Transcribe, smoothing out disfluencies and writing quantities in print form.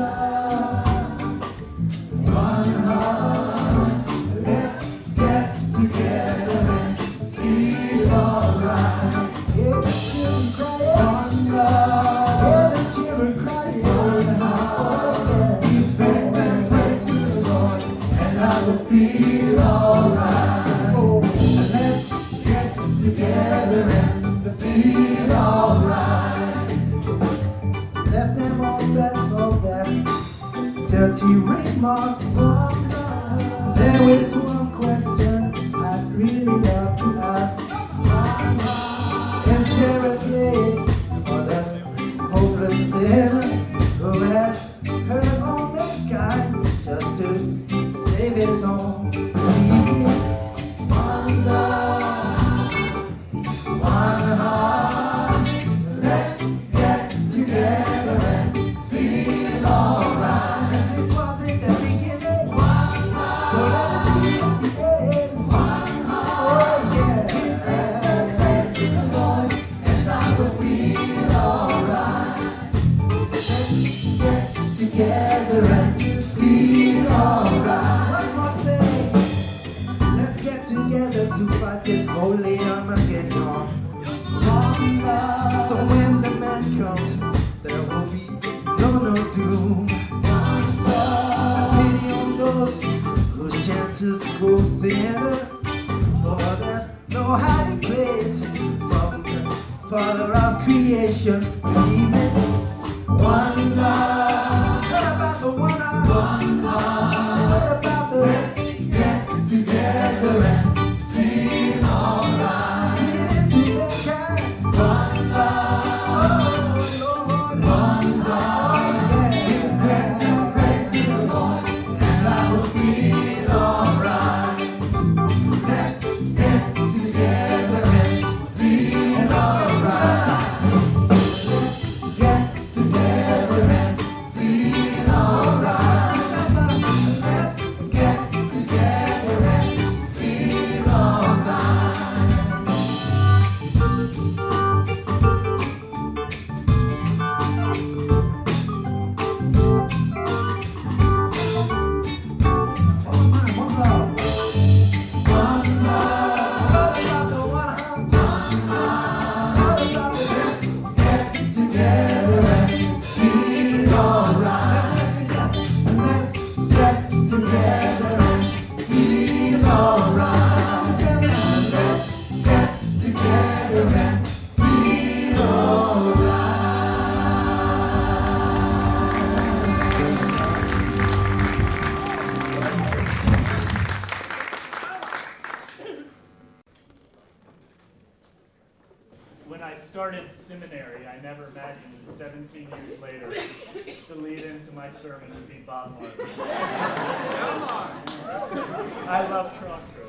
Dirty remarks. There is one question I'd really love to ask. Is there a place for the hopeless sinner who has hurt all mankind just to save his own people? One love, one heart. Let's get together and feel alright. Together and feel alright. One more thing. Let's get together to fight this holy Armageddon. So when the man comes, there will be no doom. A pity on those whose chances grow thinner, for there's no hiding place from the Father of creation. Even one love. What about the one heart? One heart. What about the let's get together and feel alright? Leading to mankind. One love. Oh Lord. One heart. Give thanks and praise to the Lord, and I will feel alright. Let's get together and feel alright. Let's get together and When I started seminary, I never imagined that 17 years later, the lead into my sermon would be Bob Marley. I love Crossroads.